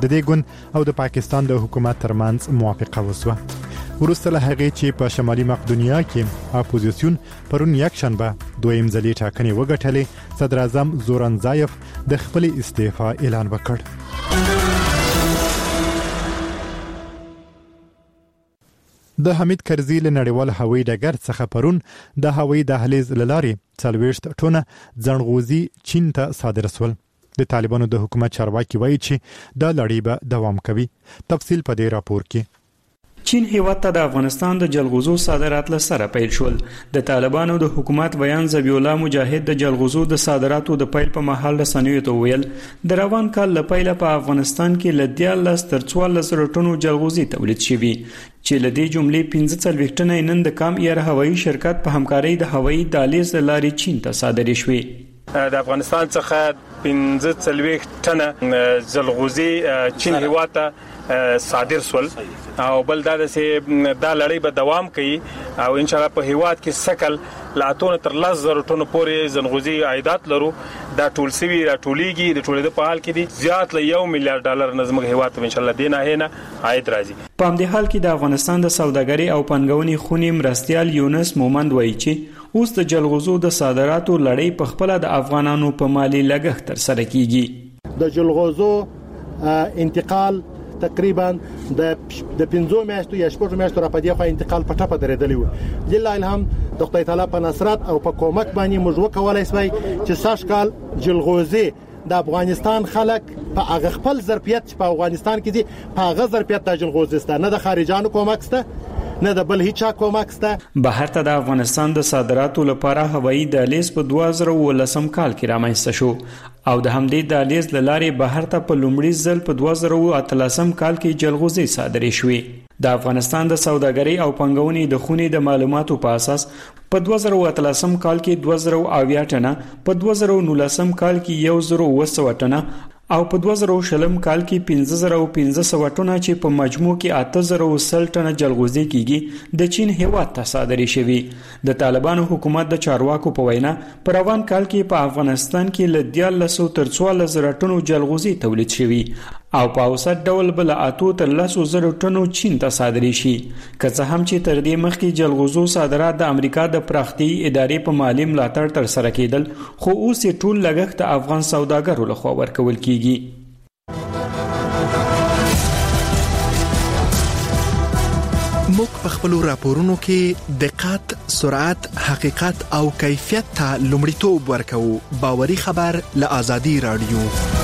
د دې ګوند او د پاکستان د حکومت ترمنځ موافقه وشوه. وروسته له هغې چې په شمالي مقدونیا کې اپوزیسیون پرون یکشنبه دویم ځلې ټاکنې وګټلې، صدر اعظم زورنزایف د خپل استعفا اعلان وکړ. د حمید کرزي له نړیوال هوایي ډګر څخه پرون د هوایي دهلیز لارې 40 ټنه ځنغوزي چین ته صادر شول. د طالبانو د حکومت چارواکي وایي چې دا لړۍ به دوام کوي. تفصیل په دې راپور کې. چین هیواد ته د افغانستان د جلغوزو صادرات له سره پیل شول. د طالبانو د حکومت بیان ذبیح الله مجاهد د جلغوزو د صادراتو د پیل په مهال رسنیو ته ویل د روان کال له پیله په افغانستان کې له 14 تر 14 ټنو جلغوزي تولید شوي، چې له دې جملې 15 ټنه نن د کام ایر هوایي شرکت په همکارۍ د هوایي دهلیز لارې چین ته صادرې شوې. د افغانستان څخه 15 ټنه جلغوزي چین هیواد ته صادر سول او بل دا لړۍ به دوام کوي او ان شاء الله په هیواد کې سکل لاتون تر 10,000 ټنو پورې جلغوزي عایدات لرو. دا ټول سوي راټولېږي د ټولې د په حال کې دي زیات له $1 میلیارډ نظم هیواد ته ان شاء الله دینه عاید راځي. په همدې حال کې د افغانستان د سوداګرۍ او پنګونې خونې مرستیال یونس مومند وایي چې اوس د جلغوزو د صادراتو لړۍ په خپل د افغانانو په مالی لګښت تر سره کیږي. د جلغوزو انتقال تقریبا د 15 میاشتو یا 14 میاشتو را پدې خو انتقال په ټاپه درېدلی و. لله الحمد د خدای تعالی په نصرت او په کومک باندې موږ وکولای شوی چې ساش کال جلغوزي د افغانستان خلک په هغه خپل ظرفیت په افغانستان کې دي په هغه ظرفیت د جلغوزي ست نه د خارجانو کومک ست نه د بل هیڅ کومک ست. بهر ته د افغانستان د صادراتو لپاره هوایي دهلیز په 2019 کال کې رامنځته شو او د همدې دهلیز لارې بهر ته په لومړي ځل په 2013 کال کې جلغوزي صادرې شوې. د افغانستان د سوداګرۍ او پنګونې د خونې د معلوماتو په اساس په 2013 کال کې 2008 ټنه، په 2019 کال کې 1900 ټنه او په 2020 کال کې 15,500 ټنه چې په مجموع کې 8,000 ټنه جلغوزي کیږي د چین هیواد ته صادرې شوي. د طالبانو حکومت د چارواکو په وینا په روان کال کې په افغانستان کې له 14 تر 14,000 ټنو جلغوزي تولید شوي او په اوسط ډول بل 8 تر 10,000 ټنو چین ته صادرې شي. که څه هم چې تر دې مخکې جلغوزو صادرات د امریکا د پراختیایي ادارې په مالی ملاتړ تر سره کېدل، خو اوس یې ټول لګښت د افغان سوداګرو لخوا ورکول کیږي. موږ په خپل راپورونو کې دقت، سرعت، حقیقت او کیفیت ته لومړیتوب ورکوو. باوري خبر له آزادي رادیو.